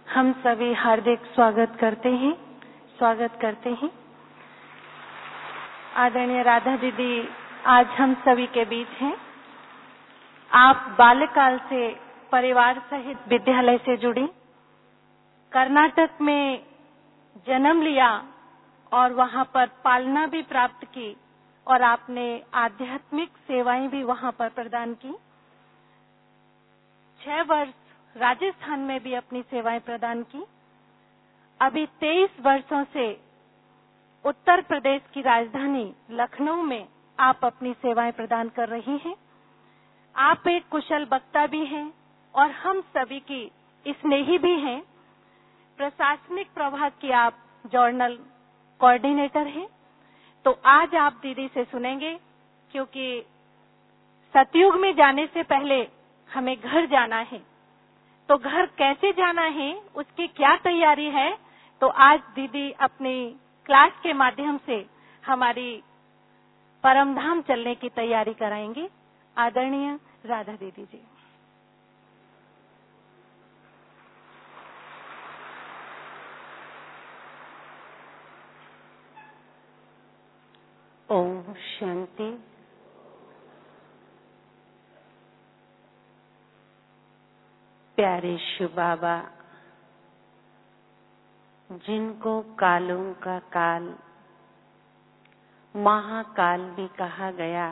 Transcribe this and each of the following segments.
हम सभी हार्दिक स्वागत करते हैं। आदरणीय राधा दीदी आज हम सभी के बीच हैं। आप बाल्यकाल से परिवार सहित विद्यालय से जुड़ी, कर्नाटक में जन्म लिया और वहां पर पालना भी प्राप्त की और आपने आध्यात्मिक सेवाएं भी वहां पर प्रदान की। 6 वर्ष राजस्थान में भी अपनी सेवाएं प्रदान की। अभी 23 वर्षों से उत्तर प्रदेश की राजधानी लखनऊ में आप अपनी सेवाएं प्रदान कर रही हैं। आप एक कुशल वक्ता भी हैं और हम सभी की स्नेही भी हैं। प्रशासनिक प्रभाग की आप जर्नल कोऑर्डिनेटर हैं। तो आज आप दीदी से सुनेंगे, क्योंकि सतयुग में जाने से पहले हमें घर जाना है। तो घर कैसे जाना है, उसकी क्या तैयारी है, तो आज दीदी अपनी क्लास के माध्यम से हमारी परमधाम चलने की तैयारी कराएंगे। आदरणीय राधा दीदी जी। ओम शांति। प्यारे शिव बाबा, जिनको कालों का काल महाकाल भी कहा गया,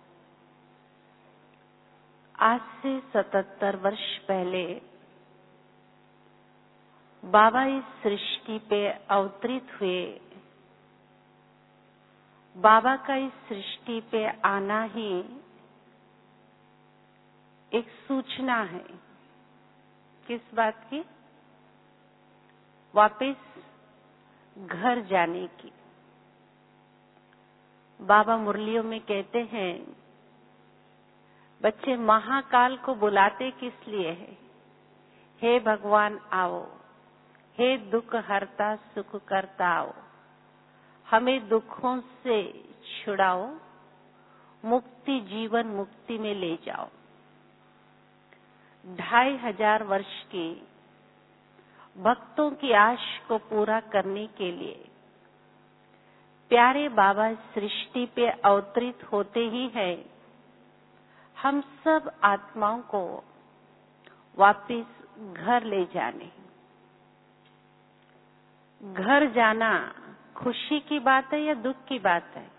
आज से 77 वर्ष पहले बाबा इस सृष्टि पे अवतरित हुए। बाबा का इस सृष्टि पे आना ही एक सूचना है। किस बात की? वापस घर जाने की। बाबा मुरलियों में कहते हैं, बच्चे महाकाल को बुलाते किस लिए है? हे भगवान आओ, हे दुख हरता सुख करता आओ, हमें दुखों से छुड़ाओ, मुक्ति जीवन मुक्ति में ले जाओ। 2500 वर्ष की भक्तों की आश को पूरा करने के लिए प्यारे बाबा सृष्टि पे अवतरित होते ही है। हम सब आत्माओं को वापिस घर ले जाने। घर जाना खुशी की बात है या दुख की बात है?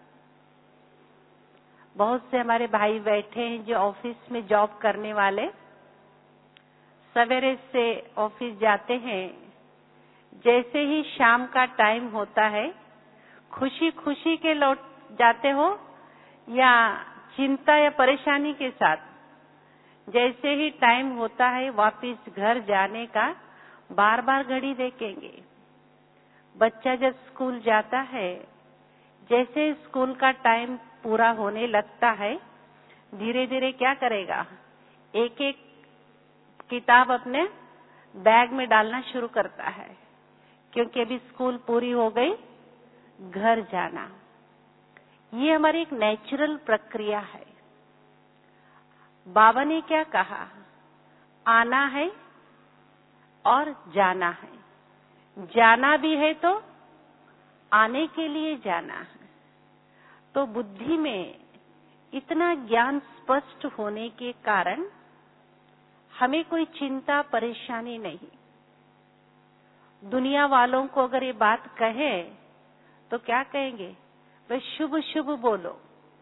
बहुत से हमारे भाई बैठे हैं जो ऑफिस में जॉब करने वाले, सवेरे से ऑफिस जाते हैं, जैसे ही शाम का टाइम होता है खुशी खुशी के लौट जाते हो या चिंता या परेशानी के साथ? जैसे ही टाइम होता है वापिस घर जाने का बार बार घड़ी देखेंगे। बच्चा जब स्कूल जाता है, जैसे स्कूल का टाइम पूरा होने लगता है, धीरे धीरे क्या करेगा? एक एक किताब अपने बैग में डालना शुरू करता है, क्योंकि अभी स्कूल पूरी हो गई, घर जाना। ये हमारी एक नेचुरल प्रक्रिया है। बाबा ने क्या कहा? आना है और जाना है। जाना भी है तो आने के लिए जाना है। तो बुद्धि में इतना ज्ञान स्पष्ट होने के कारण हमें कोई चिंता परेशानी नहीं। दुनिया वालों को अगर ये बात कहे तो क्या कहेंगे? वे शुभ शुभ बोलो।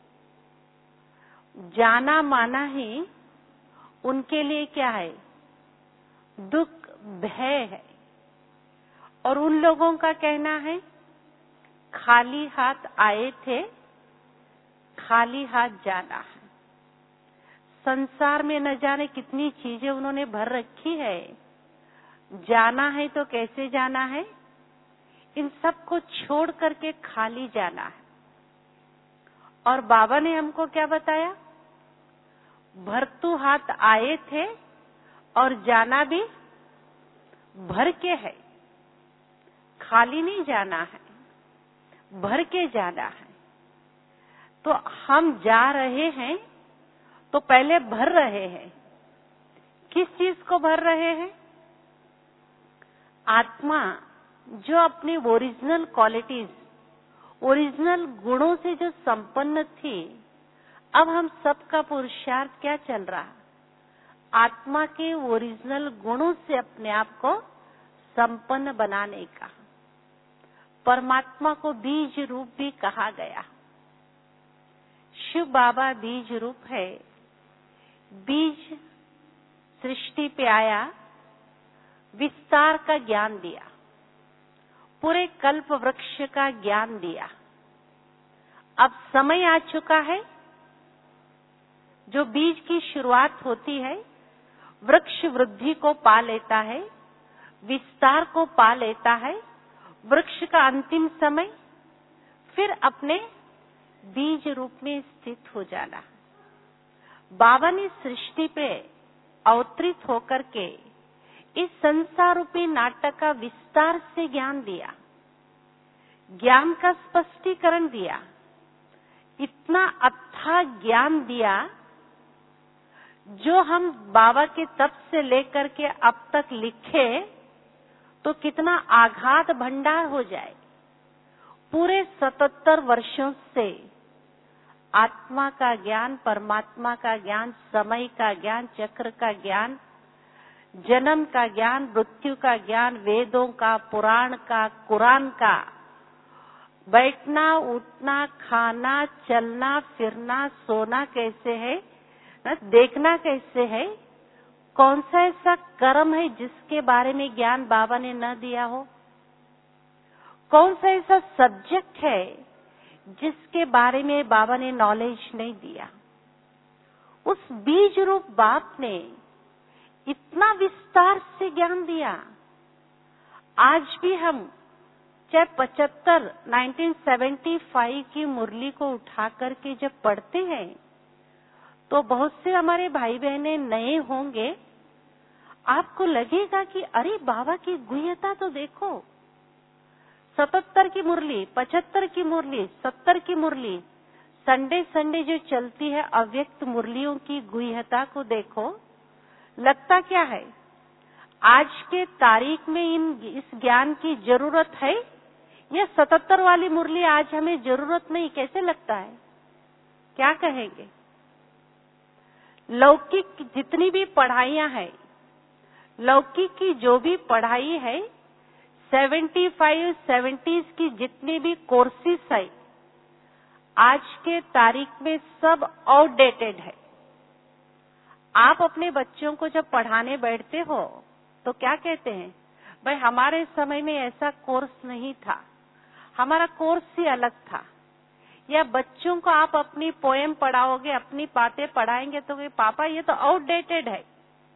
जाना माना ही उनके लिए क्या है? दुख भय है। और उन लोगों का कहना है, खाली हाथ आए थे, खाली हाथ जाना है। संसार में न जाने कितनी चीजें उन्होंने भर रखी है। जाना है तो कैसे जाना है? इन सब को छोड़ करके खाली जाना है। और बाबा ने हमको क्या बताया? भरतू हाथ आए थे और जाना भी भर के है। खाली नहीं जाना है, भर के जाना है। तो हम जा रहे हैं तो पहले भर रहे हैं। किस चीज को भर रहे हैं? आत्मा जो अपनी ओरिजिनल क्वालिटीज, ओरिजिनल गुणों से जो संपन्न थी, अब हम सबका पुरुषार्थ क्या चल रहा? आत्मा के ओरिजिनल गुणों से अपने आप को संपन्न बनाने का। परमात्मा को बीज रूप भी कहा गया। शिव बाबा बीज रूप है। बीज सृष्टि पे आया, विस्तार का ज्ञान दिया, पूरे कल्प वृक्ष का ज्ञान दिया। अब समय आ चुका है, जो बीज की शुरुआत होती है, वृक्ष वृद्धि को पा लेता है, विस्तार को पा लेता है। वृक्ष का अंतिम समय फिर अपने बीज रूप में स्थित हो जाना। बाबा ने सृष्टि पे अवतरित होकर के इस संसार रूपी नाटक का विस्तार से ज्ञान दिया, ज्ञान का स्पष्टीकरण दिया। इतना अथाह ज्ञान दिया जो हम बाबा के तप से लेकर के अब तक लिखे तो कितना आघात भंडार हो जाए। पूरे 77 वर्षों से आत्मा का ज्ञान, परमात्मा का ज्ञान, समय का ज्ञान, चक्र का ज्ञान, जन्म का ज्ञान, मृत्यु का ज्ञान, वेदों का, पुराण का, कुरान का, बैठना, उठना, खाना, चलना, फिरना, सोना कैसे है, देखना कैसे है, कौन सा ऐसा कर्म है जिसके बारे में ज्ञान बाबा ने न दिया हो? कौन सा ऐसा सब्जेक्ट है जिसके बारे में बाबा ने नॉलेज नहीं दिया? उस बीज रूप बाप ने इतना विस्तार से ज्ञान दिया। आज भी हम चाहे 1975 की मुरली को उठा करके जब पढ़ते हैं तो बहुत से हमारे भाई बहने नए होंगे, आपको लगेगा कि अरे बाबा की गुह्यता तो देखो। 77 की मुरली, 75 की मुरली, 70 की मुरली, संडे संडे जो चलती है अव्यक्त मुरलियों की गुह्यता को देखो। लगता क्या है आज के तारीख में इस ज्ञान की जरूरत है या 77 वाली मुरली आज हमें जरूरत नहीं? कैसे लगता है? क्या कहेंगे? लौकिक जितनी भी पढ़ाइयां हैं, लौकिक की जो भी पढ़ाई है, 70s की जितनी भी कोर्सेस है, आज के तारीख में सब आउटडेटेड है। आप अपने बच्चों को जब पढ़ाने बैठते हो तो क्या कहते हैं? भाई हमारे समय में ऐसा कोर्स नहीं था, हमारा कोर्स ही अलग था। या बच्चों को आप अपनी पोएम पढ़ाओगे, अपनी बातें पढ़ाएंगे तो पापा ये तो आउटडेटेड है।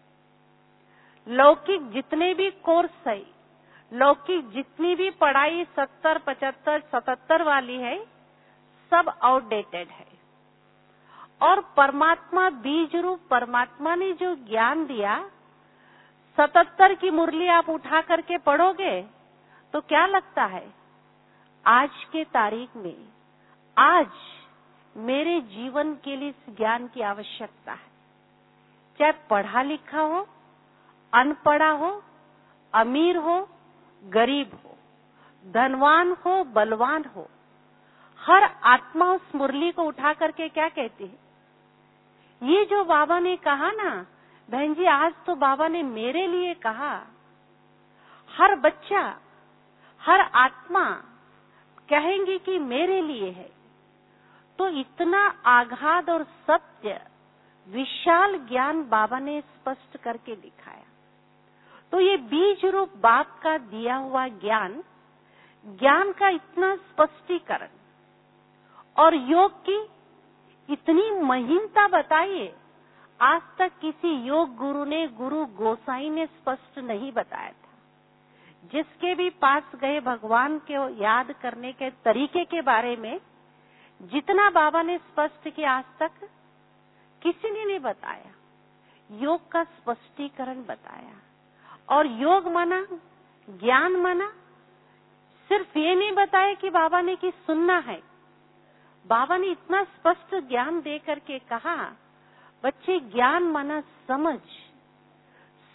लौकिक जितने भी कोर्स है, लौकिक जितनी भी पढ़ाई 70, 75, 77 वाली है, सब आउटडेटेड है। और परमात्मा बीज रूप परमात्मा ने जो ज्ञान दिया, 77 की मुरली आप उठा करके पढ़ोगे तो क्या लगता है? आज के तारीख में, आज मेरे जीवन के लिए इस ज्ञान की आवश्यकता है। चाहे पढ़ा लिखा हो, अनपढ़ा हो, अमीर हो, गरीब हो, धनवान हो, बलवान हो, हर आत्मा उस मुरली को उठा करके क्या कहती है? ये जो बाबा ने कहा ना, बहन जी आज तो बाबा ने मेरे लिए कहा। हर बच्चा, हर आत्मा कहेंगे कि मेरे लिए है। तो इतना आगाध और सत्य विशाल ज्ञान बाबा ने स्पष्ट करके दिखाया। तो ये बीज रूप बाप का दिया हुआ ज्ञान, ज्ञान का इतना स्पष्टीकरण और योग की इतनी महिमता बताइए, आज तक किसी योग गुरु ने, गुरु गोसाई ने स्पष्ट नहीं बताया था। जिसके भी पास गए भगवान के याद करने के तरीके के बारे में जितना बाबा ने स्पष्ट किया, आज तक किसी ने नहीं बताया। योग का स्पष्टीकरण बताया। और योग माना, ज्ञान माना, सिर्फ ये नहीं बताया कि बाबा ने कि सुनना है। बाबा ने इतना स्पष्ट ज्ञान दे करके कहा, बच्चे ज्ञान माना समझ,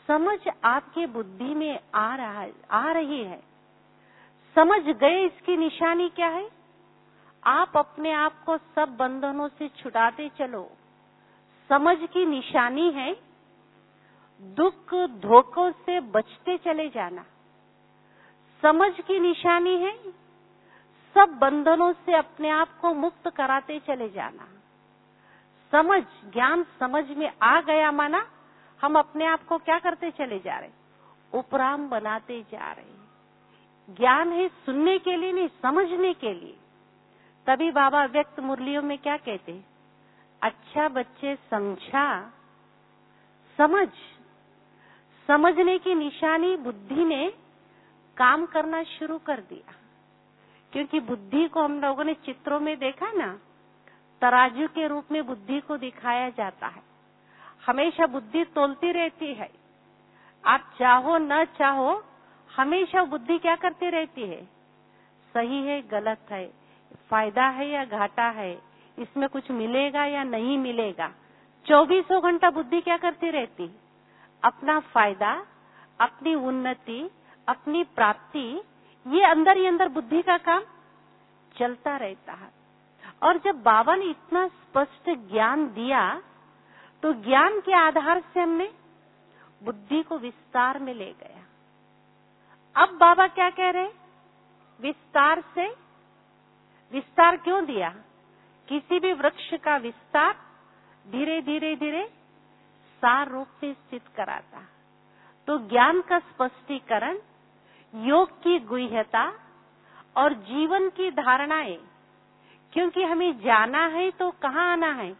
समझ आपके बुद्धि में आ रही है, समझ गए इसकी निशानी क्या है? आप अपने आप को सब बंधनों से छुड़ाते चलो। समझ की निशानी है दुख धोखों से बचते चले जाना। समझ की निशानी है सब बंधनों से अपने आप को मुक्त कराते चले जाना। समझ, ज्ञान समझ में आ गया माना हम अपने आप को क्या करते चले जा रहे? उपराम बनाते जा रहे। ज्ञान है सुनने के लिए नहीं, समझने के लिए। तभी बाबा व्यक्त मुरलियों में क्या कहते? अच्छा बच्चे समझा, समझ। समझने की निशानी बुद्धि ने काम करना शुरू कर दिया। क्योंकि बुद्धि को हम लोगों ने चित्रों में देखा ना, तराजू के रूप में बुद्धि को दिखाया जाता है। हमेशा बुद्धि तोलती रहती है। आप चाहो न चाहो हमेशा बुद्धि क्या करती रहती है? सही है गलत है, फायदा है या घाटा है, इसमें कुछ मिलेगा या नहीं मिलेगा। 24 घंटा बुद्धि क्या करती रहती? अपना फायदा, अपनी उन्नति, अपनी प्राप्ति, ये अंदर ही अंदर बुद्धि का काम चलता रहता है। और जब बाबा ने इतना स्पष्ट ज्ञान दिया तो ज्ञान के आधार से हमने बुद्धि को विस्तार में ले गया। अब बाबा क्या कह रहे? विस्तार से, विस्तार क्यों दिया? किसी भी वृक्ष का विस्तार धीरे धीरे धीरे सार रूप में स्थित कराता। तो ज्ञान का स्पष्टीकरण, योग की गुह्यता और जीवन की धारणाएं, क्योंकि हमें जाना है तो कहाँ आना है?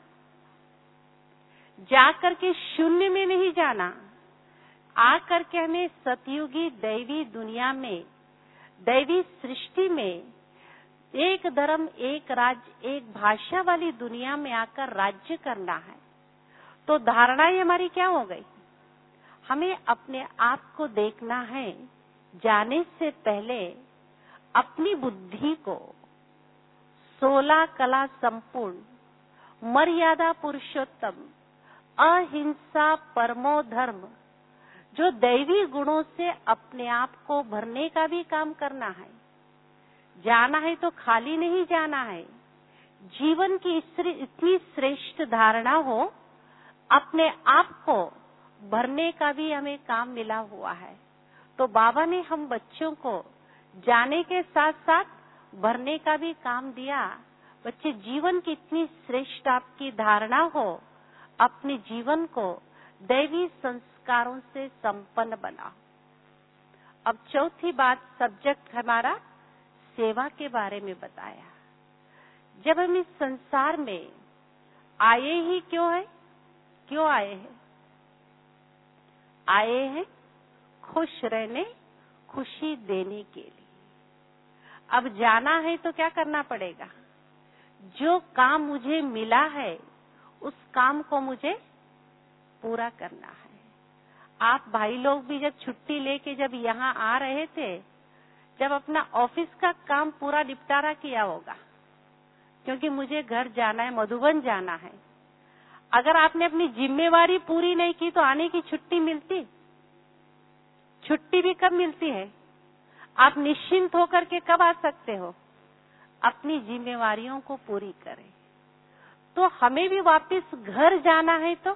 जाकर के शून्य में नहीं जाना, आकर के हमें सतयुगी दैवी दुनिया में, दैवी सृष्टि में, एक धर्म एक राज्य एक भाषा वाली दुनिया में आकर राज्य करना है। तो धारणाएं हमारी क्या हो गई? हमें अपने आप को देखना है। जाने से पहले अपनी बुद्धि को 16 कला संपूर्ण, मर्यादा पुरुषोत्तम, अहिंसा परमो धर्म, जो दैवी गुणों से अपने आप को भरने का भी काम करना है। जाना है तो खाली नहीं जाना है। जीवन की इतनी श्रेष्ठ धारणा हो, अपने आप को भरने का भी हमें काम मिला हुआ है। तो बाबा ने हम बच्चों को जाने के साथ साथ भरने का भी काम दिया। बच्चे, जीवन की इतनी श्रेष्ठ आपकी धारणा हो, अपने जीवन को दैवी संस्कारों से संपन्न बनाओ। अब चौथी बात, सब्जेक्ट हमारा सेवा के बारे में बताया। जब हम इस संसार में आए ही क्यों है? क्यों आए हैं? आए हैं खुश रहने, खुशी देने के लिए। अब जाना है तो क्या करना पड़ेगा? जो काम मुझे मिला है उस काम को मुझे पूरा करना है। आप भाई लोग भी जब छुट्टी लेके जब यहाँ आ रहे थे, जब अपना ऑफिस का काम पूरा निपटारा किया होगा, क्योंकि मुझे घर जाना है, मधुबन जाना है। अगर आपने अपनी जिम्मेवारी पूरी नहीं की तो आने की छुट्टी मिलती? छुट्टी भी कब मिलती है? आप निश्चिंत होकर के कब आ सकते हो? अपनी जिम्मेवारियों को पूरी करें। तो हमें भी वापस घर जाना है तो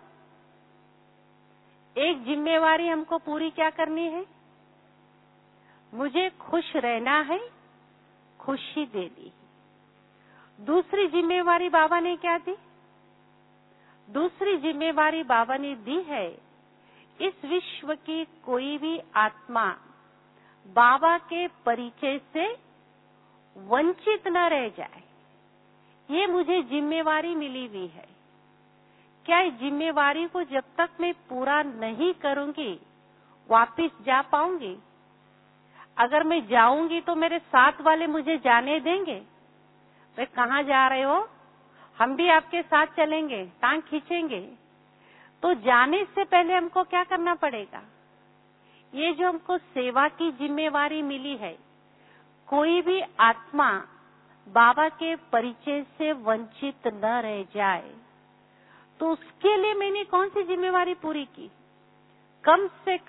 एक जिम्मेवारी हमको पूरी क्या करनी है? मुझे खुश रहना है, खुशी देनी। दूसरी जिम्मेवारी बाबा ने क्या दी? दूसरी जिम्मेवारी बाबा ने दी है, इस विश्व की कोई भी आत्मा बाबा के परिचय से वंचित न रह जाए। ये मुझे जिम्मेवारी मिली हुई है। क्या इस जिम्मेवारी को जब तक मैं पूरा नहीं करूंगी वापिस जा पाऊंगी? अगर मैं जाऊंगी तो मेरे साथ वाले मुझे जाने देंगे? वे कहाँ जा रहे हो? हम भी आपके साथ चलेंगे, टांग खींचेंगे। तो जाने से पहले हमको क्या करना पड़ेगा? ये जो हमको सेवा की जिम्मेवारी मिली है, कोई भी आत्मा बाबा के परिचय से वंचित न रह जाए, तो उसके लिए मैंने कौन सी जिम्मेवारी पूरी की? कम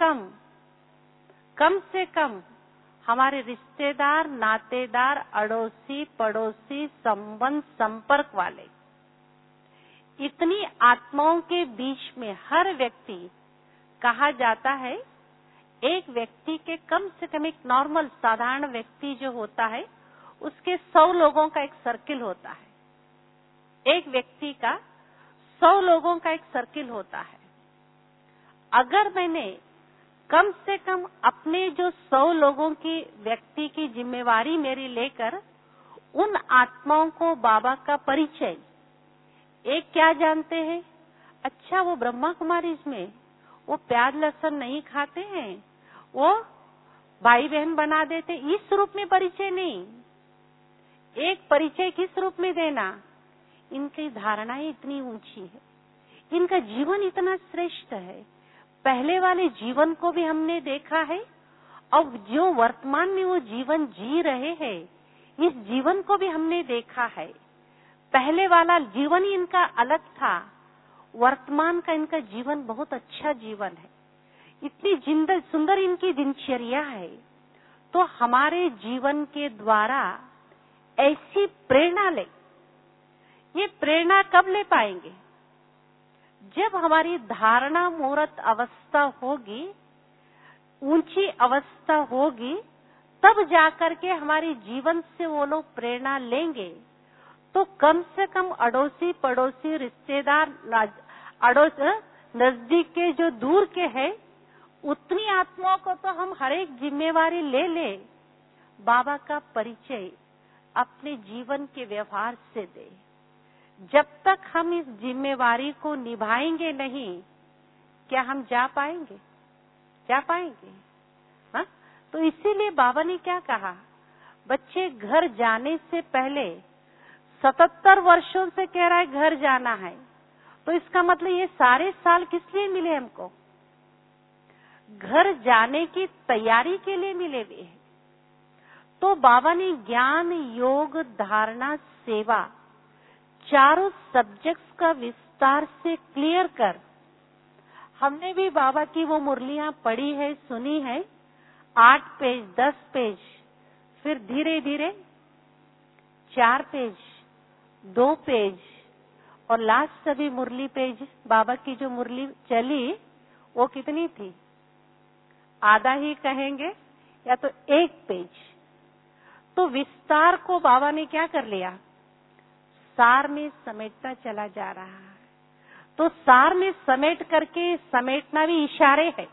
से कम हमारे रिश्तेदार, नातेदार, अड़ोसी पड़ोसी, संबंध संपर्क वाले, इतनी आत्माओं के बीच में हर व्यक्ति, कहा जाता है एक व्यक्ति के कम से कम, एक नॉर्मल साधारण व्यक्ति जो होता है उसके 100 लोगों का एक सर्किल होता है। एक व्यक्ति का 100 लोगों का एक सर्किल होता है। अगर मैंने कम से कम अपने जो 100 लोगों की व्यक्ति की जिम्मेवारी मेरी लेकर उन आत्माओं को बाबा का परिचय, एक क्या जानते हैं, अच्छा वो ब्रह्मा कुमारी में वो प्याज लहसुन नहीं खाते हैं, वो भाई बहन बना देते, इस रूप में परिचय नहीं, एक परिचय किस रूप में देना, इनकी धारणाएं इतनी ऊंची है, इनका जीवन इतना श्रेष्ठ है। पहले वाले जीवन को भी हमने देखा है, अब जो वर्तमान में वो जीवन जी रहे हैं, इस जीवन को भी हमने देखा है। पहले वाला जीवन ही इनका अलग था, वर्तमान का इनका जीवन बहुत अच्छा जीवन है, इतनी सुंदर इनकी दिनचर्या है। तो हमारे जीवन के द्वारा ऐसी प्रेरणा ले, ये प्रेरणा कब ले पाएंगे, जब हमारी धारणा मूर्त अवस्था होगी, ऊंची अवस्था होगी, तब जाकर के हमारे जीवन से वो लोग प्रेरणा लेंगे। तो कम से कम अड़ोसी पड़ोसी रिश्तेदार, नजदीक के जो दूर के हैं, उतनी आत्माओं को तो हम हर एक जिम्मेवारी ले ले, बाबा का परिचय अपने जीवन के व्यवहार से दे। जब तक हम इस जिम्मेवारी को निभाएंगे नहीं, क्या हम जा पाएंगे? हाँ? तो इसीलिए बाबा ने क्या कहा, बच्चे घर जाने से पहले 77 वर्षों से कह रहा है घर जाना है, तो इसका मतलब ये सारे साल किस लिए मिले हमको? घर जाने की तैयारी के लिए मिले हुए हैं। तो बाबा ने ज्ञान, योग, धारणा, सेवा, चारों सब्जेक्ट्स का विस्तार से क्लियर कर, हमने भी बाबा की वो मुरलियां पढ़ी है, सुनी है, 8 पेज, 10 पेज, फिर धीरे धीरे 4 पेज, 2 पेज, और लास्ट सभी मुरली पेज, बाबा की जो मुरली चली वो कितनी थी? आधा ही कहेंगे या तो 1 पेज। तो विस्तार को बाबा ने क्या कर लिया, सार में समेटता चला जा रहा है। तो सार में समेट करके, समेटना भी इशारे है।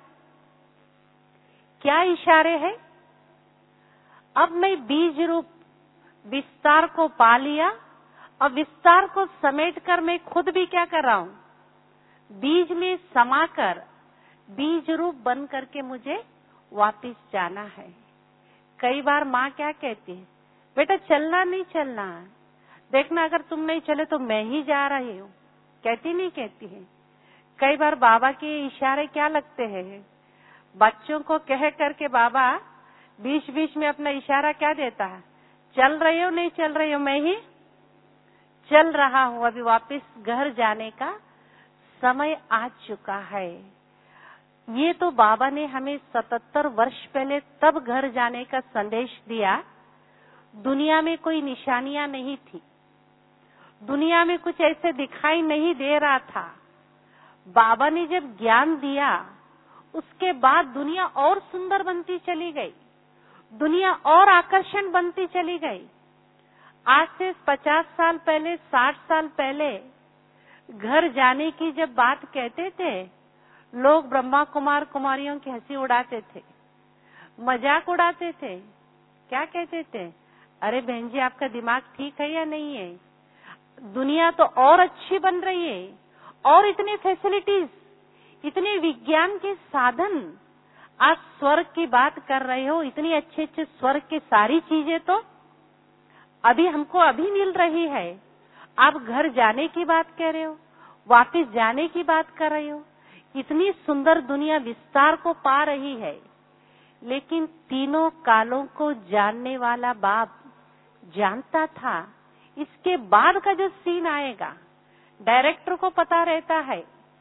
क्या इशारे है? अब मैं बीज रूप विस्तार को पा लिया, और विस्तार को समेट कर मैं खुद भी क्या कर रहा हूं, बीज में समाकर बीज रूप बन करके मुझे वापिस जाना है। कई बार माँ क्या कहती है, बेटा चलना नहीं चलना, देखना अगर तुम नहीं चले तो मैं ही जा रही हूँ, कहती नहीं कहती है। कई बार बाबा के इशारे क्या लगते हैं, बच्चों को कह करके बाबा बीच बीच में अपना इशारा क्या देता है, चल रही हो नहीं चल रही हो, मैं ही चल रहा हूँ, अभी वापस घर जाने का समय आ चुका है। ये तो बाबा ने हमें 77 वर्ष पहले तब घर जाने का संदेश दिया। दुनिया में कोई निशानियां नहीं थी, दुनिया में कुछ ऐसे दिखाई नहीं दे रहा था। बाबा ने जब ज्ञान दिया, उसके बाद दुनिया और सुंदर बनती चली गई, दुनिया और आकर्षण बनती चली गई। आज से 50 साल पहले, 60 साल पहले घर जाने की जब बात कहते थे, लोग ब्रह्मा कुमार कुमारियों की हंसी उड़ाते थे, मजाक उड़ाते थे। क्या कहते थे, अरे बहन जी आपका दिमाग ठीक है या नहीं है? दुनिया तो और अच्छी बन रही है, और इतनी फैसिलिटीज, इतने विज्ञान के साधन, आप स्वर्ग की बात कर रहे हो, इतनी अच्छे अच्छे स्वर्ग की सारी चीजें तो अभी हमको अभी मिल रही है। आप घर जाने की बात कह रहे हो, वापिस जाने की बात कर रहे हो, इतनी सुंदर दुनिया विस्तार को पा रही है। लेकिन तीनों कालों को जानने वाला बाप जानता था इसके बाद का जो सीन आएगा, डायरेक्टर को पता रहता है,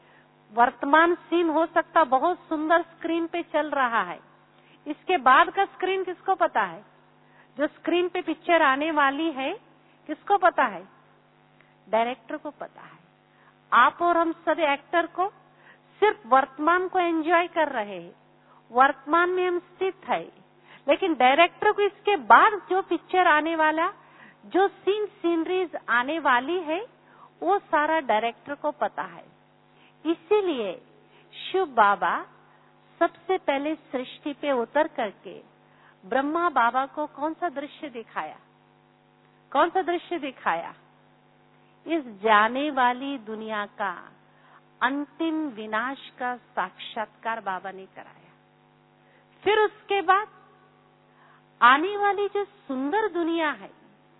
वर्तमान सीन हो सकता बहुत सुंदर स्क्रीन पे चल रहा है, इसके बाद का स्क्रीन किसको पता है? जो स्क्रीन पे पिक्चर आने वाली है किसको पता है? डायरेक्टर को पता है। आप और हम सभी एक्टर को सिर्फ वर्तमान को एंजॉय कर रहे हैं, वर्तमान में हम स्थित है, लेकिन डायरेक्टर को इसके बाद जो पिक्चर आने वाला, जो सीनरीज आने वाली है, वो सारा डायरेक्टर को पता है। इसीलिए शिव बाबा सबसे पहले सृष्टि पे उतर करके ब्रह्मा बाबा को कौन सा दृश्य दिखाया? कौन सा दृश्य दिखाया? इस जाने वाली दुनिया का अंतिम विनाश का साक्षात्कार बाबा ने कराया। फिर उसके बाद आने वाली जो सुंदर दुनिया है,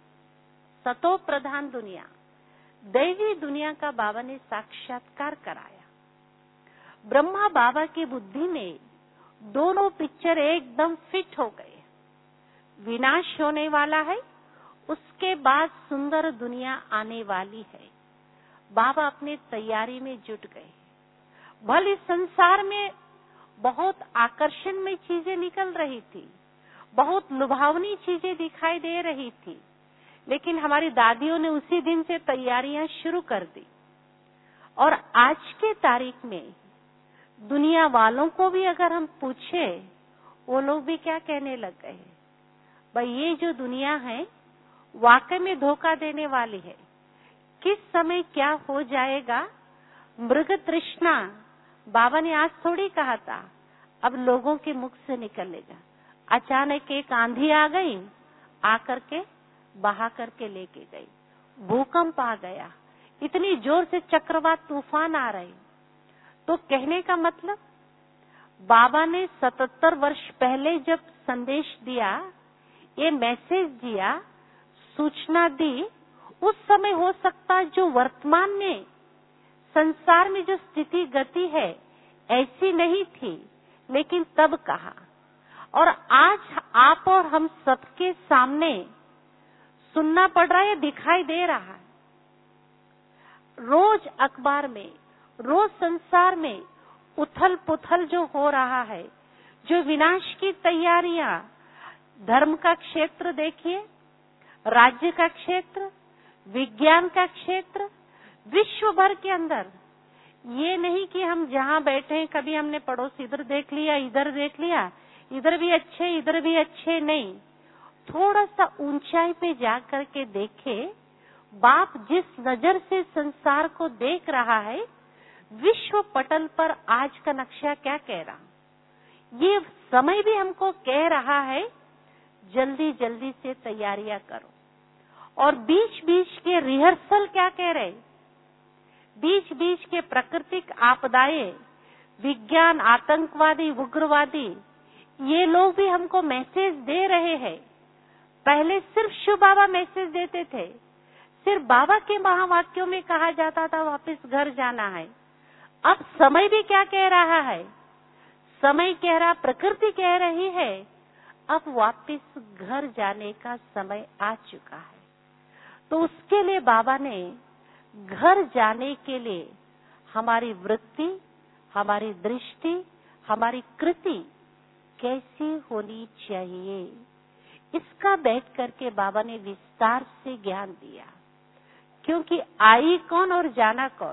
सतो प्रधान दुनिया, दैवी दुनिया का बाबा ने साक्षात्कार कराया। ब्रह्मा बाबा की बुद्धि में दोनों पिक्चर एकदम फिट हो गए। विनाश होने वाला है, उसके बाद सुंदर दुनिया आने वाली है। बाबा अपने तैयारी में जुट गए। भले संसार में बहुत आकर्षण में चीजें निकल रही थी, बहुत लुभावनी चीजें दिखाई दे रही थी, लेकिन हमारी दादियों ने उसी दिन से तैयारियां शुरू कर दी। और आज के तारीख में दुनिया वालों को भी अगर हम पूछे, वो लोग भी क्या कहने लग गए? भाई ये जो दुनिया है वाकई में धोखा देने वाली है। किस समय क्या हो जाएगा? मृग तृष्णा बाबा ने आज थोड़ी कहा था, अब लोगों के मुख से निकलेगा। अचानक एक आंधी आ गई, आकर के बहा करके लेके गई। भूकंप आ गया, इतनी जोर से चक्रवात तूफान आ रहे। तो कहने का मतलब, बाबा ने 77 वर्ष पहले जब संदेश दिया, ये मैसेज दिया, सूचना दी, उस समय हो सकता जो वर्तमान में संसार में जो स्थिति गति है ऐसी नहीं थी, लेकिन तब कहा। और आज आप और हम सबके सामने सुनना पड़ रहा है, दिखाई दे रहा है। रोज अखबार में, रोज संसार में उथल पुथल जो हो रहा है, जो विनाश की तैयारियां, धर्म का क्षेत्र देखिए, राज्य का क्षेत्र, विज्ञान का क्षेत्र, विश्व भर के अंदर। ये नहीं कि हम जहाँ बैठे हैं, कभी हमने पड़ोस इधर देख लिया, इधर देख लिया, इधर भी अच्छे, इधर भी अच्छे, नहीं। थोड़ा सा ऊंचाई पे जाकर के देखे, बाप जिस नजर से संसार को देख रहा है, विश्व पटल पर आज का नक्शा क्या कह रहा, ये समय भी हमको कह रहा है, जल्दी जल्दी से तैयारियां करो। और बीच बीच के रिहर्सल क्या कह रहे, बीच बीच के प्राकृतिक आपदाएं, विज्ञान, आतंकवादी, उग्रवादी, ये लोग भी हमको मैसेज दे रहे हैं। पहले सिर्फ शिव बाबा मैसेज देते थे, सिर्फ बाबा के महावाक्यों में कहा जाता था वापस घर जाना है। अब समय भी क्या कह रहा है? समय कह रहा, प्रकृति कह रही है, अब वापस घर जाने का समय आ चुका है। तो उसके लिए बाबा ने घर जाने के लिए हमारी वृत्ति, हमारी दृष्टि, हमारी कृति कैसी होनी चाहिए, इसका बैठ करके बाबा ने विस्तार से ज्ञान दिया। क्योंकि आई कौन और जाना कौन?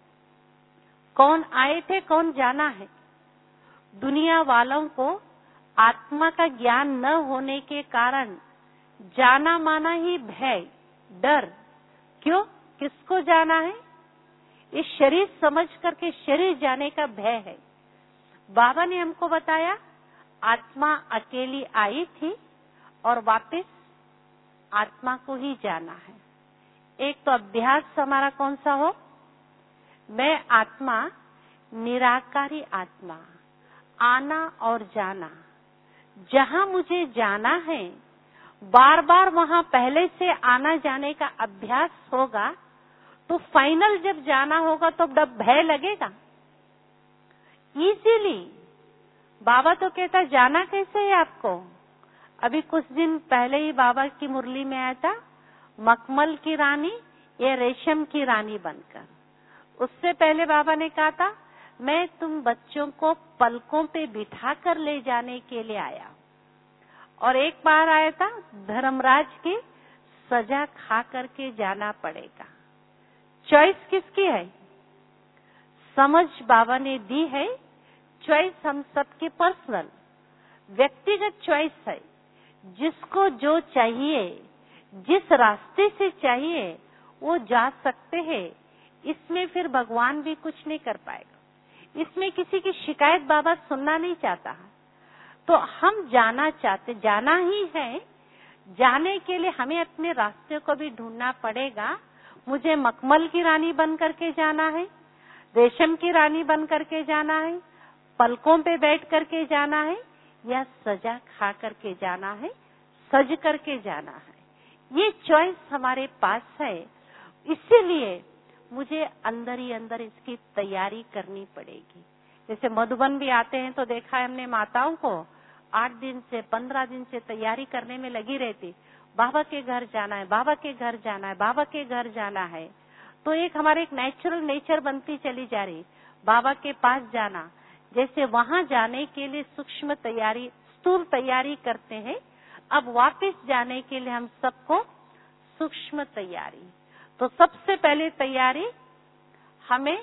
कौन आए थे, कौन जाना है? दुनिया वालों को आत्मा का ज्ञान न होने के कारण जाना माना ही भय, डर। क्यों? किसको जाना है? इस शरीर समझ करके शरीर जाने का भय है। बाबा ने हमको बताया, आत्मा अकेली आई थी और वापस आत्मा को ही जाना है। एक तो अभ्यास हमारा कौन सा हो? मैं आत्मा, निराकारी आत्मा, आना और जाना। जहां मुझे जाना है, बार बार वहां पहले से आना जाने का अभ्यास होगा, तो फाइनल जब जाना होगा तो भय लगेगा। इजीली बाबा तो कहता जाना कैसे है आपको। अभी कुछ दिन पहले ही बाबा की मुरली में आया था, मखमल की रानी या रेशम की रानी बनकर। उससे पहले बाबा ने कहा था, मैं तुम बच्चों को पलकों पे बिठा कर ले जाने के लिए आया। और एक बार आया था, धर्मराज की सजा खा करके जाना पड़ेगा। चॉइस किसकी है? समझ बाबा ने दी है। चॉइस हम सबकी पर्सनल व्यक्तिगत चॉइस है। जिसको जो चाहिए, जिस रास्ते से चाहिए, वो जा सकते हैं। इसमें फिर भगवान भी कुछ नहीं कर पाएगा। इसमें किसी की शिकायत बाबा सुनना नहीं चाहता। तो हम जाना चाहते, जाना ही है। जाने के लिए हमें अपने रास्ते को भी ढूंढना पड़ेगा। मुझे मखमल की रानी बन करके जाना है, रेशम की रानी बन करके जाना है, पलकों पे बैठ करके जाना है, या सजा खा करके जाना है, सज करके जाना है। ये चॉइस हमारे पास है। इसीलिए मुझे अंदर ही अंदर इसकी तैयारी करनी पड़ेगी। जैसे मधुबन भी आते हैं तो देखा है हमने माताओं को 8 दिन से 15 दिन से तैयारी करने में लगी रहती। बाबा के घर जाना है, बाबा के घर जाना है, बाबा के घर जाना है। तो एक हमारे एक नेचुरल नेचर बनती चली जा रही, बाबा के पास जाना। जैसे वहां जाने के लिए सूक्ष्म तैयारी, स्थूल तैयारी करते हैं, अब वापस जाने के लिए हम सबको सूक्ष्म तैयारी। तो सबसे पहले तैयारी हमें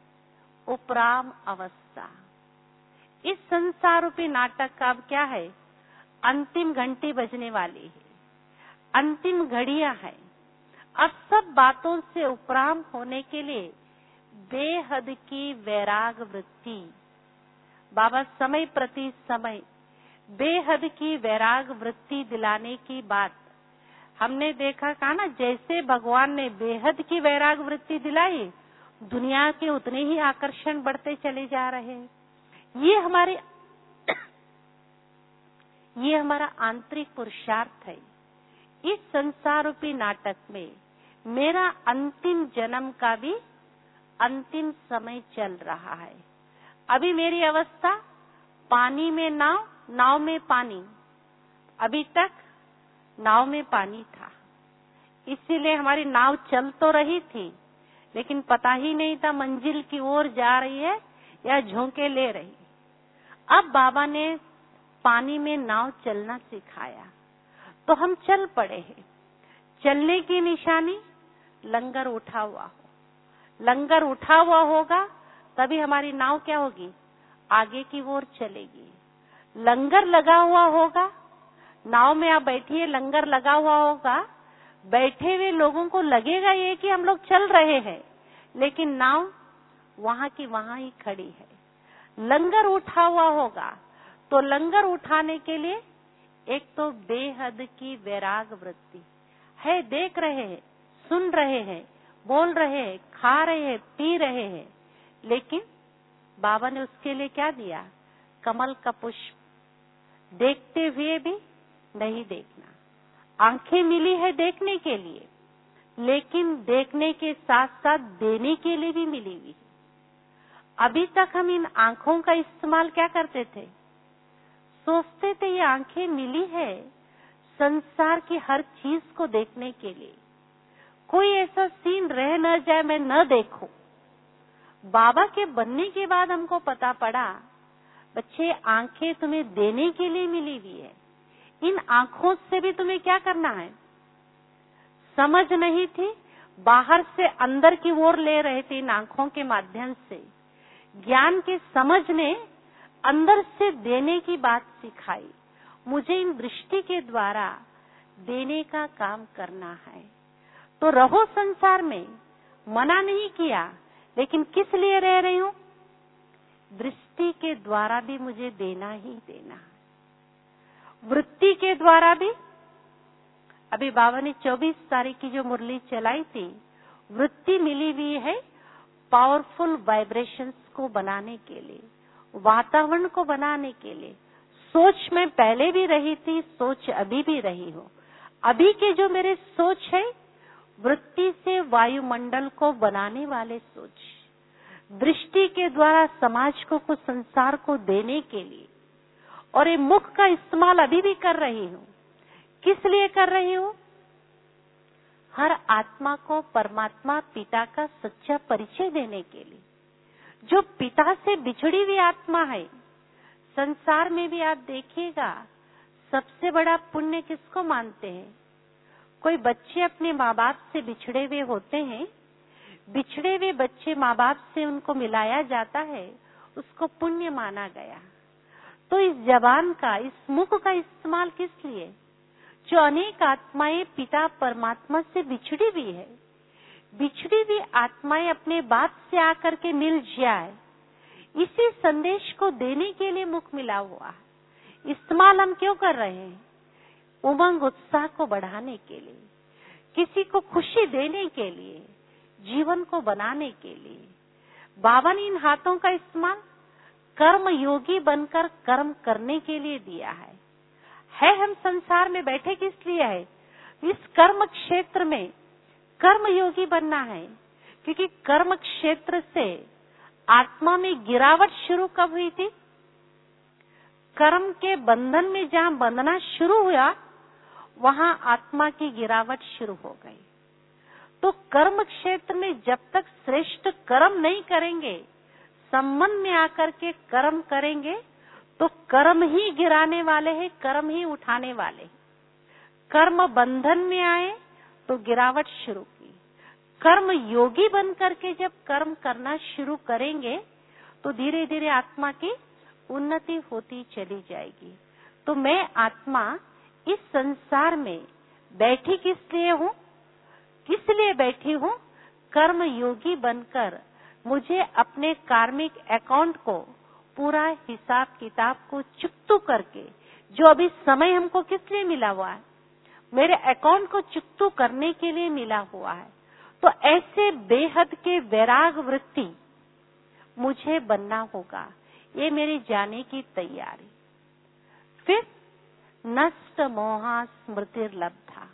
उपराम अवस्था। इस संसार रूपी नाटक का अब क्या है? अंतिम घंटी बजने वाली है, अंतिम घड़ियां है। अब सब बातों से उपराम होने के लिए बेहद की वैराग वृत्ति, बाबा समय प्रति समय बेहद की वैराग वृत्ति दिलाने की बात हमने देखा। कहा ना, जैसे भगवान ने बेहद की वैराग वृत्ति दिलाई, दुनिया के उतने ही आकर्षण बढ़ते चले जा रहे हैं। ये हमारा आंतरिक पुरुषार्थ है। इस संसार रूपी नाटक में मेरा अंतिम जन्म का भी अंतिम समय चल रहा है। अभी मेरी अवस्था पानी में नाव, नाव में पानी। अभी तक नाव में पानी था, इसीलिए हमारी नाव चल तो रही थी, लेकिन पता ही नहीं था मंजिल की ओर जा रही है या झोंके ले रही। अब बाबा ने पानी में नाव चलना सिखाया, तो हम चल पड़े हैं। चलने की निशानी लंगर उठा हुआ हो। लंगर उठा हुआ होगा तभी हमारी नाव क्या होगी? आगे की ओर चलेगी। लंगर लगा हुआ होगा, नाव में आप बैठिए, लंगर लगा हुआ होगा, बैठे हुए लोगों को लगेगा ये कि हम लोग चल रहे हैं, लेकिन नाव वहां की वहां ही खड़ी है। लंगर उठा हुआ होगा, तो लंगर उठाने के लिए एक तो बेहद की वैराग वृत्ति है। देख रहे हैं, सुन रहे हैं, बोल रहे हैं, खा रहे हैं, पी रहे हैं, लेकिन बाबा ने उसके लिए क्या दिया? कमल का पुष्प। देखते हुए भी नहीं देखना। आंखें मिली है देखने के लिए, लेकिन देखने के साथ साथ देने के लिए भी मिली हुई। अभी तक हम इन आंखों का इस्तेमाल क्या करते थे? सोचते थे ये आंखें मिली है संसार की हर चीज को देखने के लिए, कोई ऐसा सीन रह न जाए मैं न देखूं। बाबा के बनने के बाद हमको पता पड़ा, बच्चे आंखें तुम्हें देने के लिए मिली हुई है। इन आंखों से भी तुम्हें क्या करना है? समझ नहीं थी, बाहर से अंदर की ओर ले रहे थे। इन आंखों के माध्यम से ज्ञान के समझ ने अंदर से देने की बात सिखाई। मुझे इन दृष्टि के द्वारा देने का काम करना है। तो रहो संसार में, मना नहीं किया, लेकिन किस लिए रह रही हूं? दृष्टि के द्वारा भी मुझे देना ही देना है, वृत्ति के द्वारा भी। अभी बाबा ने 24 तारीख की जो मुरली चलाई थी, वृत्ति मिली हुई है पावरफुल वाइब्रेशंस को बनाने के लिए, वातावरण को बनाने के लिए। सोच में पहले भी रही थी, सोच अभी भी रही हूँ। अभी के जो मेरे सोच है, वृत्ति से वायुमंडल को बनाने वाले सोच, दृष्टि के द्वारा समाज को कुछ संसार को देने के लिए। और ये मुख का इस्तेमाल अभी भी कर रही हूँ। किस लिए कर रही हूँ? हर आत्मा को परमात्मा पिता का सच्चा परिचय देने के लिए। जो पिता से बिछड़ी हुई आत्मा है, संसार में भी आप देखिएगा सबसे बड़ा पुण्य किसको मानते हैं? कोई बच्चे अपने माँ बाप से बिछड़े हुए होते हैं, बिछड़े हुए बच्चे माँ बाप से उनको मिलाया जाता है, उसको पुण्य माना गया। तो इस जबान का, इस मुख का इस्तेमाल किस लिए? जो अनेक आत्माएं पिता परमात्मा से बिछड़ी हुई है, बिछड़ी हुई आत्माएं अपने बाप से आकर के मिल जाए, इसी संदेश को देने के लिए मुख मिला हुआ है। इस्तेमाल हम क्यों कर रहे हैं? उमंग उत्साह को बढ़ाने के लिए, किसी को खुशी देने के लिए, जीवन को बनाने के लिए। बाबा ने इन हाथों का इस्तेमाल कर्म योगी बनकर कर्म करने के लिए दिया है। हम संसार में बैठे किस लिए है? इस कर्म क्षेत्र में कर्म योगी बनना है, क्योंकि कर्म क्षेत्र से आत्मा में गिरावट शुरू कब हुई थी? कर्म के बंधन में जहां बंधना शुरू हुआ, वहां आत्मा की गिरावट शुरू हो गई। तो कर्म क्षेत्र में जब तक श्रेष्ठ कर्म नहीं करेंगे, संबंध में आकर के कर्म करेंगे, तो कर्म ही गिराने वाले हैं, कर्म ही उठाने वाले। कर्म बंधन में आए तो गिरावट शुरू की। कर्म योगी बन करके जब कर्म करना शुरू करेंगे, तो धीरे धीरे आत्मा की उन्नति होती चली जाएगी। तो मैं आत्मा इस संसार में बैठी किस लिए हूँ? किस लिए बैठी हूँ? कर्म योगी बनकर मुझे अपने कार्मिक अकाउंट को, पूरा हिसाब किताब को चुकतू करके, जो अभी समय हमको किस लिए मिला हुआ है? मेरे अकाउंट को चुकतू करने के लिए मिला हुआ है। तो ऐसे बेहद के वैराग वृत्ति मुझे बनना होगा। ये मेरी जाने की तैयारी। फिर नष्ट मोहा स्मृतिर्लब्धा।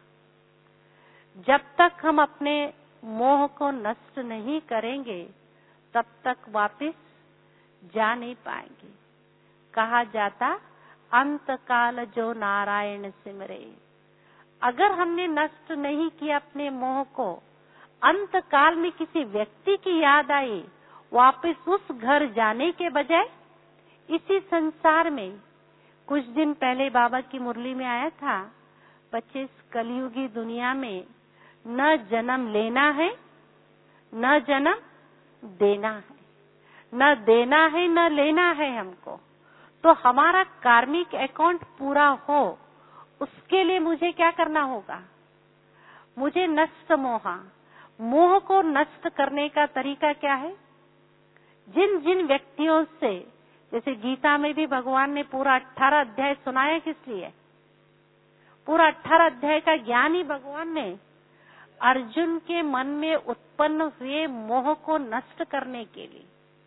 जब तक हम अपने मोह को नष्ट नहीं करेंगे, तब तक वापस जा नहीं पाएंगे। कहा जाता अंत काल जो नारायण सिमरे। अगर हमने नष्ट नहीं किया अपने मोह को, अंत काल में किसी व्यक्ति की याद आई, वापस उस घर जाने के बजाय इसी संसार में, कुछ दिन पहले बाबा की मुरली में आया था, 25 कलयुगी दुनिया में न जन्म लेना है, न जन्म देना है, न देना है न लेना है हमको। तो हमारा कार्मिक अकाउंट पूरा हो, उसके लिए मुझे क्या करना होगा? मुझे नष्ट मोह को नष्ट करने का तरीका क्या है? जिन जिन व्यक्तियों से, जैसे गीता में भी भगवान ने पूरा 18 अध्याय सुनाया, किस लिए? पूरा 18 अध्याय का ज्ञान ही भगवान ने अर्जुन के मन में उत्पन्न हुए मोह को नष्ट करने के लिए।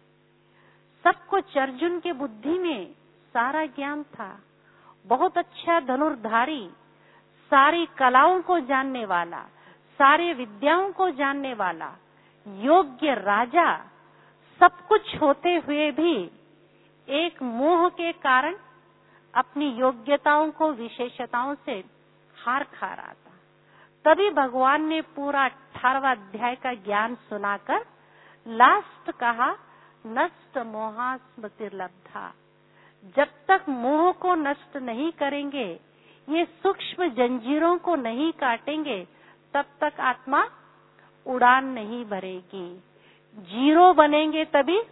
सब कुछ अर्जुन के बुद्धि में सारा ज्ञान था। बहुत अच्छा धनुर्धारी, सारी कलाओं को जानने वाला, सारे विद्याओं को जानने वाला, योग्य राजा, सब कुछ होते हुए भी एक मोह के कारण अपनी योग्यताओं को, विशेषताओं से हार खा रहा था। तभी भगवान ने पूरा 18वां अध्याय का ज्ञान सुनाकर लास्ट कहा नष्ट मोहा स्मृतिर्लब्धा। जब तक मोह को नष्ट नहीं करेंगे, ये सूक्ष्म जंजीरों को नहीं काटेंगे, तब तक आत्मा उड़ान नहीं भरेगी। जीरो बनेंगे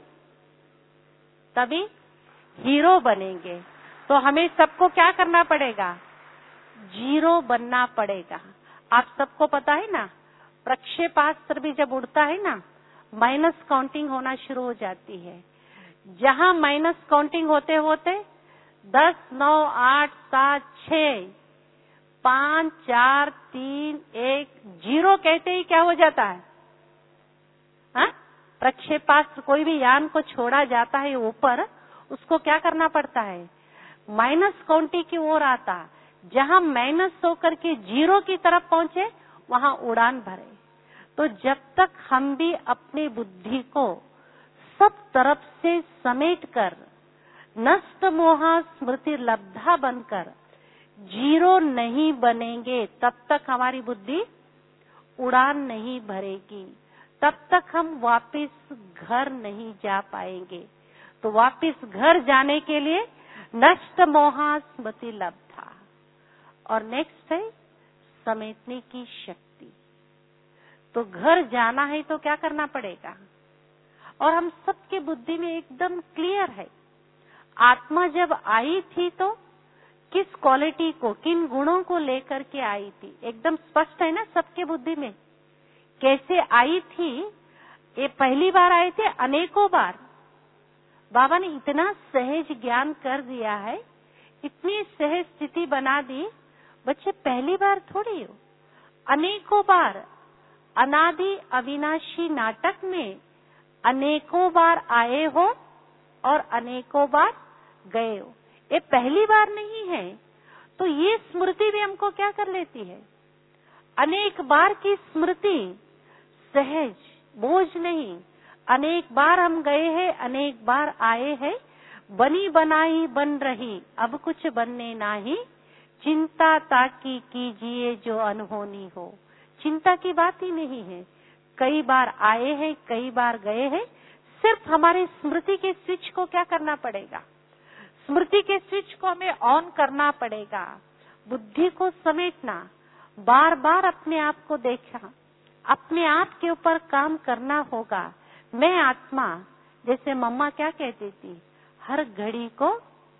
तभी हीरो बनेंगे। तो हमें सबको क्या करना पड़ेगा? जीरो बनना पड़ेगा। आप सबको पता है ना, प्रक्षेपास्त्र भी जब उड़ता है ना, माइनस काउंटिंग होना शुरू हो जाती है। जहां माइनस काउंटिंग होते होते 10, 9, 8, 7, 6, 5, 4, 3, 1, 0 कहते ही क्या हो जाता है? प्रक्षेपास्त्र, कोई भी यान को छोड़ा जाता है ऊपर, उसको क्या करना पड़ता है? माइनस काउंटिंग की ओर आता। जहां माइनस होकर के 0 की तरफ पहुंचे, वहां उड़ान भरे। तो जब तक हम भी अपनी बुद्धि को सब तरफ से समेटकर नष्ट मोहा स्मृति लब्धा बनकर जीरो नहीं बनेंगे, तब तक हमारी बुद्धि उड़ान नहीं भरेगी। तब तक हम वापस घर नहीं जा पाएंगे। तो वापस घर जाने के लिए नष्ट मोहा स्मृति लब्धा। और नेक्स्ट है समेटने की शक्ति। तो घर जाना है तो क्या करना पड़ेगा? और हम सबके बुद्धि में एकदम क्लियर है, आत्मा जब आई थी तो किस क्वालिटी को, किन गुणों को लेकर के आई थी, एकदम स्पष्ट है ना सबके बुद्धि में। कैसे आई थी? ये पहली बार आए थे, अनेकों बार बाबा ने इतना सहज ज्ञान कर दिया है, इतनी सहज स्थिति बना दी, बच्चे पहली बार थोड़ी हो, अनेकों बार अनादि अविनाशी नाटक में अनेकों बार आए हो और अनेकों बार गए हो। ये पहली बार नहीं है। तो ये स्मृति भी हमको क्या कर लेती है? अनेक बार की स्मृति, सहज, बोझ नहीं। अनेक बार हम गए हैं, अनेक बार आए हैं, बनी बनाई बन रही, अब कुछ बनने नाही, चिंता ताकि कीजिए जो अनहोनी हो। चिंता की बात ही नहीं है। कई बार आए हैं, कई बार गए हैं, सिर्फ हमारे स्मृति के स्विच को क्या करना पड़ेगा? स्मृति के स्विच को हमें ऑन करना पड़ेगा, बुद्धि को समेटना, बार बार अपने आप को देखना, अपने आप के ऊपर काम करना होगा। मैं आत्मा, जैसे मम्मा क्या कहती थी, हर घड़ी को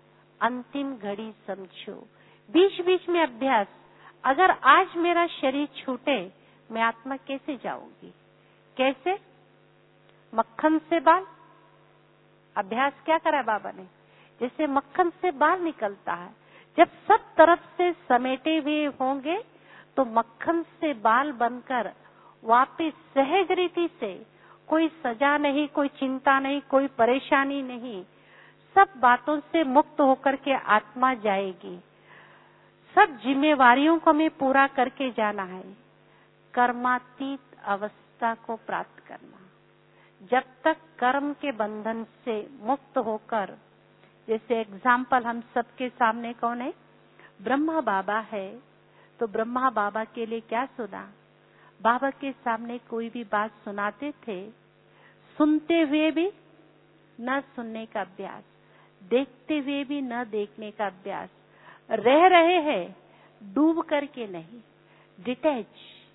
अंतिम घड़ी समझो। बीच बीच में अभ्यास। अगर आज मेरा शरीर छूटे, मैं आत्मा कैसे जाऊंगी? कैसे? मक्खन से बाल। अभ्यास क्या करा बाबा ने? जैसे मक्खन से बाल निकलता है, जब सब तरफ से समेटे हुए होंगे तो मक्खन से बाल बनकर वापस सहज रीति से, कोई सजा नहीं, कोई चिंता नहीं, कोई परेशानी नहीं, सब बातों से मुक्त होकर के आत्मा जाएगी। सब जिम्मेवारियों को हमें पूरा करके जाना है। कर्मातीत अवस्था को प्राप्त करना। जब तक कर्म के बंधन से मुक्त होकर, जैसे एग्जाम्पल हम सबके सामने कौन है? ब्रह्मा बाबा है। तो ब्रह्मा बाबा के लिए क्या सुना? बाबा के सामने कोई भी बात सुनाते थे, सुनते हुए भी न सुनने का अभ्यास, देखते हुए भी न देखने का अभ्यास, रह रहे हैं डूब करके नहीं, डिटैच।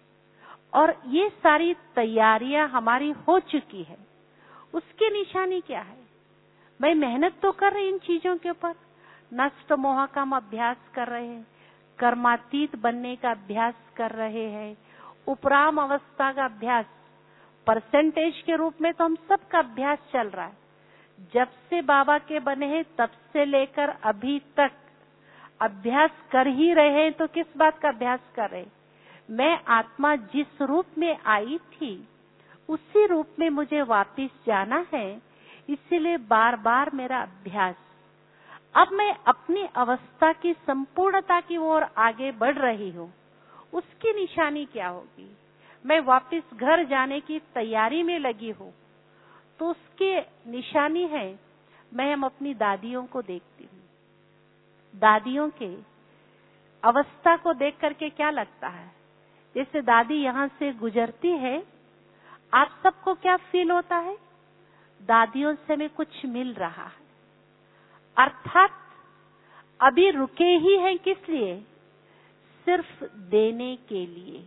और ये सारी तैयारियां हमारी हो चुकी है। उसकी निशानी क्या है? भाई मेहनत तो कर रहे इन चीजों के ऊपर, नष्ट मोह का हम अभ्यास कर रहे हैं, कर्मातीत बनने का अभ्यास कर रहे हैं, उपराम अवस्था का अभ्यास, परसेंटेज के रूप में तो हम सब का अभ्यास चल रहा है। जब से बाबा के बने हैं तब से लेकर अभी तक अभ्यास कर ही रहे हैं। तो किस बात का अभ्यास कर रहे? मैं आत्मा जिस रूप में आई थी उसी रूप में मुझे वापस जाना है, इसीलिए बार बार मेरा अभ्यास। अब मैं अपनी अवस्था की संपूर्णता की ओर आगे बढ़ रही हूँ। उसकी निशानी क्या होगी? मैं वापस घर जाने की तैयारी में लगी हूँ, तो उसकी निशानी है, मैं हम अपनी दादियों को देखती हूँ। दादियों के अवस्था को देख करके क्या लगता है? जैसे दादी यहाँ से गुजरती है, आप सबको क्या फील होता है? दादियों से हमें कुछ मिल रहा है। अर्थात अभी रुके ही हैं, किस लिए? सिर्फ देने के लिए।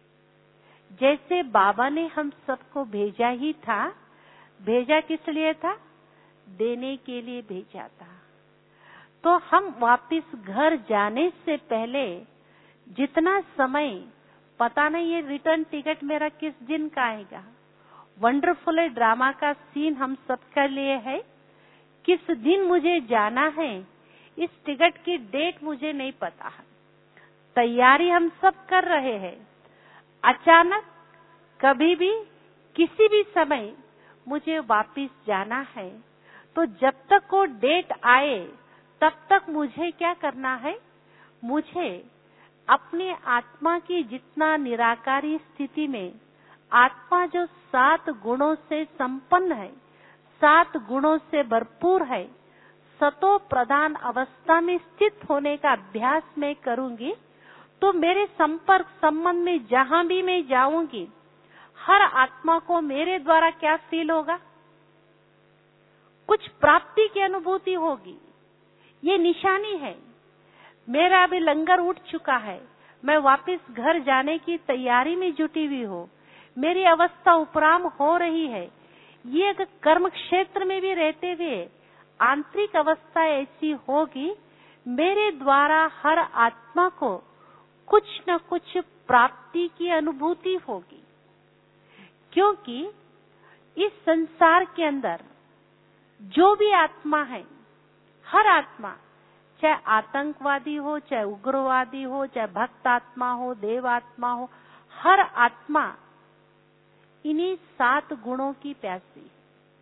जैसे बाबा ने हम सबको भेजा ही था, भेजा किस लिए था? देने के लिए भेजा था। तो हम वापस घर जाने से पहले जितना समय, पता नहीं ये रिटर्न टिकट मेरा किस दिन का आएगा। वंडरफुल ड्रामा का सीन हम सबके लिए है। किस दिन मुझे जाना है, इस टिकट की डेट मुझे नहीं पता है। तैयारी हम सब कर रहे हैं। अचानक कभी भी किसी भी समय मुझे वापस जाना है, तो जब तक वो डेट आए तब तक मुझे क्या करना है? मुझे अपने आत्मा की जितना निराकारी स्थिति में, आत्मा जो 7 गुणों से संपन्न है, 7 गुणों से भरपूर है, सतो प्रधान अवस्था में स्थित होने का अभ्यास मैं करूंगी, तो मेरे संपर्क संबंध में जहां भी मैं जाऊंगी, हर आत्मा को मेरे द्वारा क्या फील होगा? कुछ प्राप्ति की अनुभूति होगी। ये निशानी है। मेरा अभी लंगर उठ चुका है, मैं वापस घर जाने की तैयारी में जुटी हुई हूँ, मेरी अवस्था उपराम हो रही है। ये अगर कर्म क्षेत्र में भी रहते हुए आंतरिक अवस्था ऐसी होगी, मेरे द्वारा हर आत्मा को कुछ न कुछ प्राप्ति की अनुभूति होगी। क्योंकि इस संसार के अंदर जो भी आत्मा है, हर आत्मा, चाहे आतंकवादी हो, चाहे उग्रवादी हो, चाहे भक्त आत्मा हो, देव आत्मा हो, हर आत्मा इन्हीं 7 गुणों की प्यासी।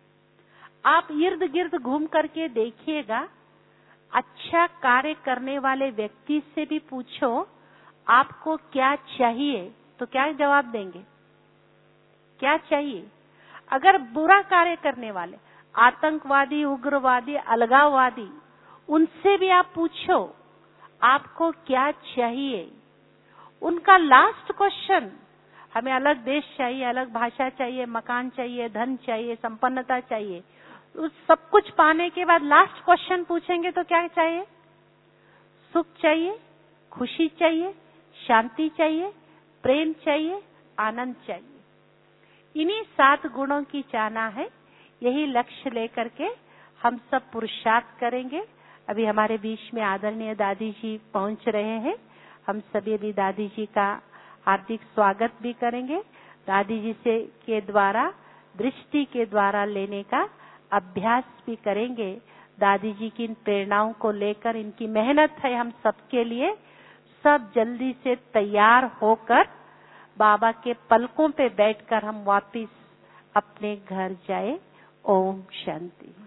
आप इर्द गिर्द घूम करके देखिएगा, अच्छा कार्य करने वाले व्यक्ति से भी पूछो आपको क्या चाहिए, तो क्या जवाब देंगे? क्या चाहिए? अगर बुरा कार्य करने वाले आतंकवादी, उग्रवादी, अलगाववादी, उनसे भी आप पूछो आपको क्या चाहिए, उनका लास्ट क्वेश्चन, हमें अलग देश चाहिए, अलग भाषा चाहिए, मकान चाहिए, धन चाहिए, संपन्नता चाहिए, उस सब कुछ पाने के बाद लास्ट क्वेश्चन पूछेंगे तो क्या चाहिए? सुख चाहिए, खुशी चाहिए, शांति चाहिए, प्रेम चाहिए, आनंद चाहिए। इन्हीं 7 गुणों की चाहना है। यही लक्ष्य लेकर के हम सब पुरुषार्थ करेंगे। अभी हमारे बीच में आदरणीय दादी जी पहुंच रहे हैं। हम सभी अभी दादी जी का हार्दिक स्वागत भी करेंगे। दादी जी से के द्वारा, दृष्टि के द्वारा लेने का अभ्यास भी करेंगे। दादी जी की इन प्रेरणाओं को लेकर, इनकी मेहनत है हम सबके लिए। सब जल्दी से तैयार होकर बाबा के पलकों पे बैठकर हम वापिस अपने घर जाए। ओम शांति।